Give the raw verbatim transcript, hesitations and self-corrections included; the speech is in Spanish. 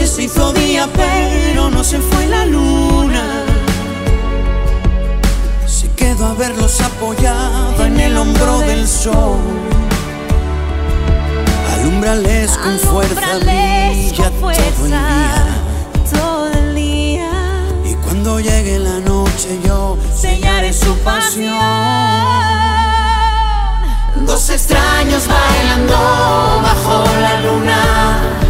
noche se hizo día, pero no se fue la luna. Se quedó a verlos apoyado en el hombro del sol. Alúmbrales con fuerza, brilla todo el día. Todo el día. Y cuando llegue la noche yo sellaré su pasión. Dos extraños bailando bajo la luna.